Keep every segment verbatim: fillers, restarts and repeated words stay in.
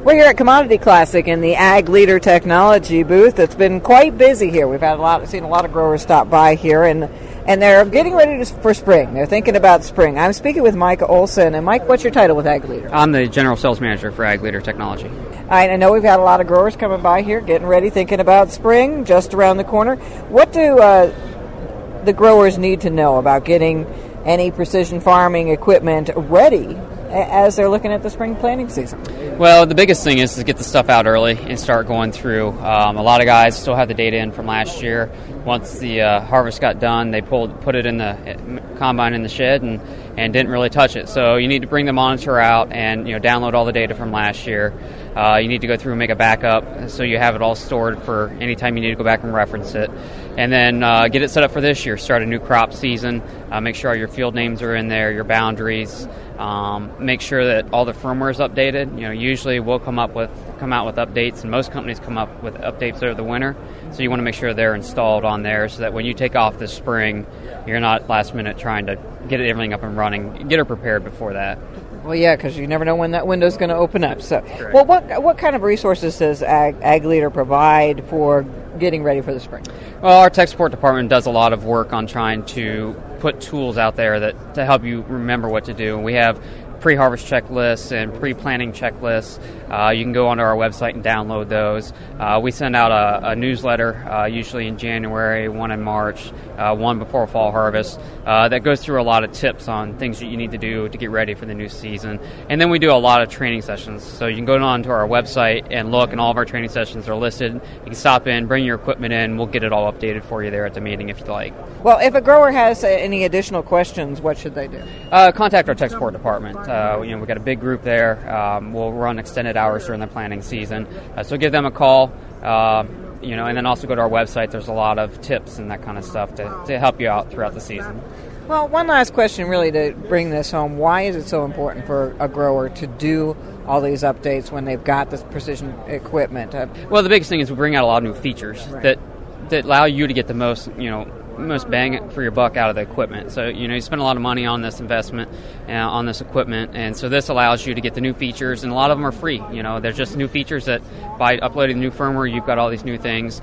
We're here at Commodity Classic in the Ag Leader Technology booth. It's been quite busy here. We've had a lot, seen a lot of growers stop by here, and and they're getting ready to, for spring. They're thinking about spring. I'm speaking with Mike Olson. And Mike, what's your title with Ag Leader? I'm the General Sales Manager for Ag Leader Technology. I know we've had a lot of growers coming by here, getting ready, thinking about spring, just around the corner. What do uh, the growers need to know about getting any precision farming equipment ready as they're looking at the spring planting season? Well, the biggest thing is to get the stuff out early and start going through. Um, a lot of guys still have the data in from last year. Once the uh, harvest got done, they pulled, put it in the combine in the shed and, and didn't really touch it. So you need to bring the monitor out and you know download all the data from last year. Uh, you need to go through and make a backup so you have it all stored for any time you need to go back and reference it. And then uh, get it set up for this year. Start a new crop season. Uh, make sure all your field names are in there, your boundaries. Um, make sure that all the firmware is updated. You know, usually we'll come up with come out with updates, and most companies come up with updates over the winter. So you want to make sure they're installed on there, so that when you take off this spring, you're not last minute trying to get everything up and running. Get her prepared before that. Well, yeah, because you never know when that window's going to open up. So, Correct. well, what what kind of resources does Ag, Ag Leader provide for getting ready for the spring? Well, our tech support department does a lot of work on trying to put tools out there that to help you remember what to do. We have pre-harvest checklists and pre-planning checklists. Uh, you can go onto our website and download those. Uh, we send out a, a newsletter, uh, usually in January, one in March, uh, one before fall harvest, uh, that goes through a lot of tips on things that you need to do to get ready for the new season. And then we do a lot of training sessions. So you can go onto our website and look, and all of our training sessions are listed. You can stop in, bring your equipment in, we'll get it all updated for you there at the meeting if you'd like. Well, if a grower has uh, any additional questions, what should they do? Uh, contact our tech support department. Uh, you know, we've got a big group there. Um, we'll run extended hours during the planting season. Uh, so give them a call, uh, you know, and then also go to our website. There's a lot of tips and that kind of stuff to, to help you out throughout the season. Well, one last question really to bring this home. Why is it so important for a grower to do all these updates when they've got this precision equipment? Uh, well, the biggest thing is we bring out a lot of new features right. that that allow you to get the most, you know, most bang for your buck out of the equipment. So, you know, you spend a lot of money on this investment, uh, on this equipment, and so this allows you to get the new features, and a lot of them are free. You know, they're just new features that by uploading new firmware, you've got all these new things.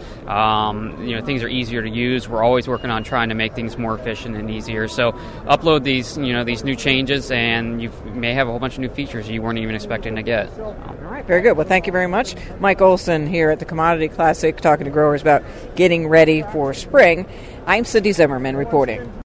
Um, you know, things are easier to use. We're always working on trying to make things more efficient and easier. So upload these, you know, these new changes, and you may have a whole bunch of new features you weren't even expecting to get. All right, very good. Well, thank you very much. Mike Olson here at the Commodity Classic talking to growers about getting ready for spring. I'm Cindy Zimmerman reporting.